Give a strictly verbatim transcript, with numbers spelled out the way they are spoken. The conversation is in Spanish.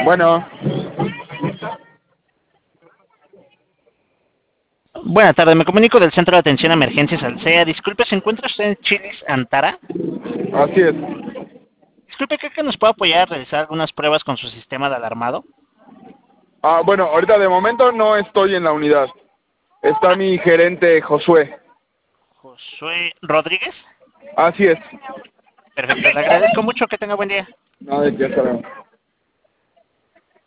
Bueno, Buenas tardes, me comunico del Centro de Atención a Emergencias Alsea. Disculpe, ¿se encuentra usted en Chilis, Antara? así es. Disculpe, ¿cree que nos puede apoyar a realizar algunas pruebas con su sistema de alarmado? Ah, bueno, ahorita de momento no estoy en la unidad. Está mi gerente Josué. Josué Rodríguez. Así es. Perfecto, le agradezco mucho, que tenga buen día. Nada, ya sabemos.